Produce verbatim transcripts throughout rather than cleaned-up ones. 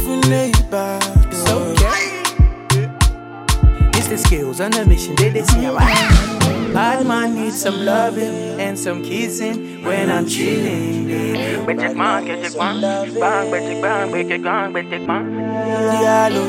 It's okay. It's the skills on the mission, they they see how I bad man needs some loving and some kissing when I'm chilling. Betek man, get it man, bang, betek bang, betek bang, betek bang. Diallo,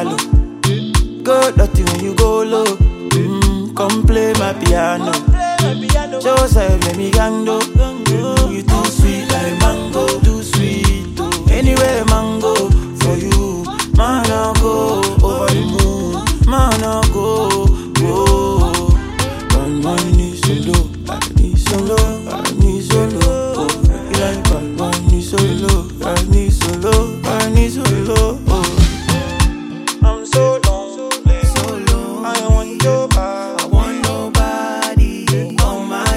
diallo, go dirty when you go low. Mm, come play my piano. Show say let me gando. You too sweet like mango, too sweet. Oh. Anywhere mango for you, man I go over the moon, man I go, go. Bad man need some low, I need some low, I need some low. Oh, you like bad man need some low, I need some low, I need some low. Oh. I'm so lonely, so low. I want your body, I want nobody on my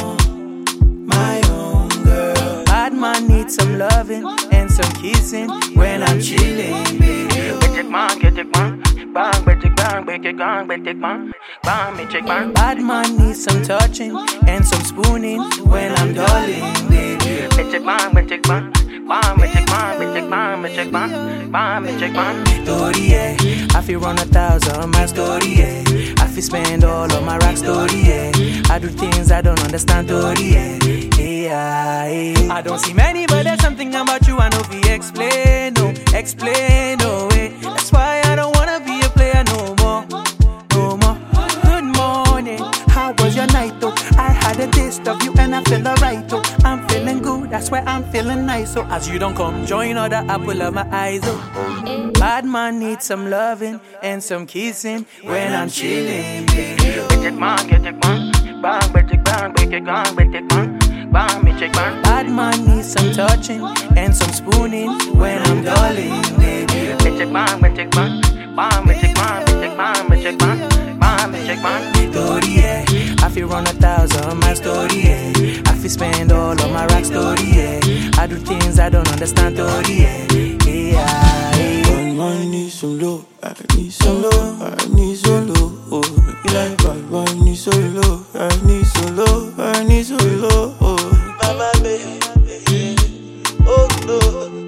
own, my own girl. Bad man needs some loving and some kissing when I'm chilling. Betek man, get it man, bang, betek bang, betek bang, betek bang, bang, betek bang. Bad man needs some touching and some spooning when I'm darling. Betek bang, betek bang, bang, betek bang, betek bang, betek bang, bang, betek bang. Story, yeah, I feel run a thousand my story, yeah. I feel spend all of my rock story, yeah. I do things I don't understand, story, yeah. Yeah, yeah. I don't see many, but there's something about you I know if you explain, no, explain, no way. That's why I don't wanna be a player no more, no more. Good morning, how was your night though? I had a taste of you and I feel alright though. I'm feeling good, that's why I'm feeling nice. So as you don't come, join other apple of my eyes oh. Bad man needs some loving and some kissing when I'm chilling. Betek man, get it man, bang, betek bang, betek bang, betek bang. Bang, me check bang. Bad man needs some touching and some spooning when I'm darling, baby. Me check bang, me check bang, bang, me check bang, me check bang, me check bang, bang, me check bang. Story, yeah, I feel run a thousand my story, yeah. I feel spend all of my rock story, yeah. I do things I don't understand, story, yeah, yeah, yeah. Bad man need some low, I need some low, I need some low. Oh, you like bad man need some low, I need some low, I need some low. Oh. Mama baby, oh no,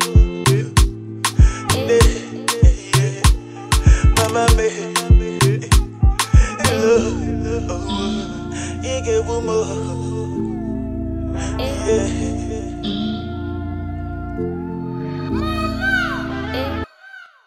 mama baby, hello, you give me more.